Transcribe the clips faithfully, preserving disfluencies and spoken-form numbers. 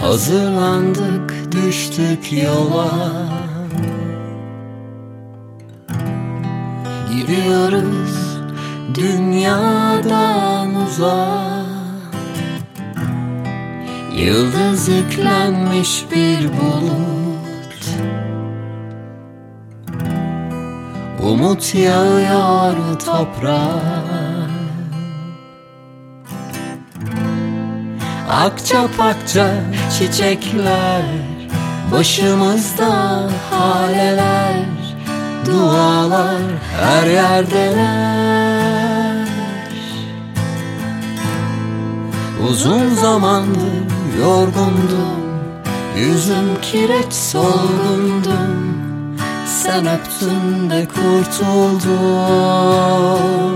Hazırlandık, düştük yola. Gidiyoruz dünyadan uzağa. Yıldız yüklenmiş bir bulut, umut yağıyor toprağa. Akça pakça çiçekler, başımızda haleler, dualar her yerdeler. Uzun zamandır yorgundum, yüzüm kireç solgundum. Sen öptün de kurtuldum.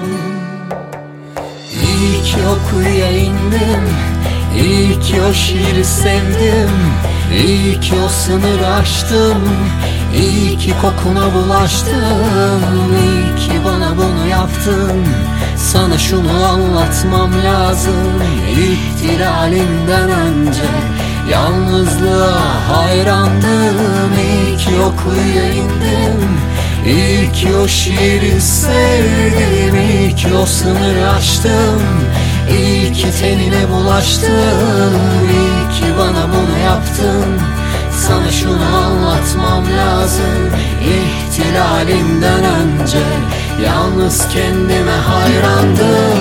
İyi ki o kuyuya indim, İyi ki o şiiri sevdim, İyi ki o sınırı aştım, İyi ki kokuna bulaştım, İyi ki bana bunu yaptın. Sana şunu anlatmam lazım. İhtilalinden önce yalnızlığa hayrandım. İyi ki o kuyuya indim, İyi ki o şiiri sevdim, İyi ki o sınırı aştım, İyi ki tenine bulaştım, İyi ki bana bunu yaptın. Sana şunu anlatmam lazım. İhtilalinden önce yalnız kendime hayrandım.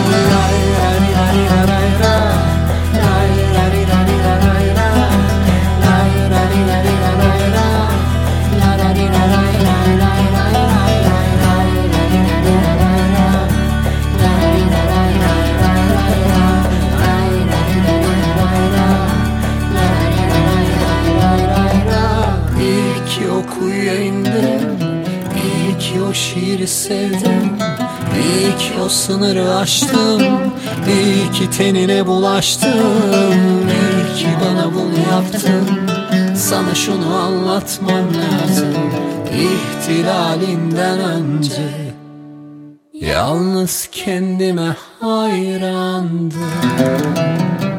Kuyuya indim, İyi ki o şiiri sevdim, İyi ki o sınırı aştım, İyi ki tenine bulaştım, İyi ki bana bunu yaptın. Sana şunu anlatmam lazım. İhtilalinden önce yalnız kendime hayrandım.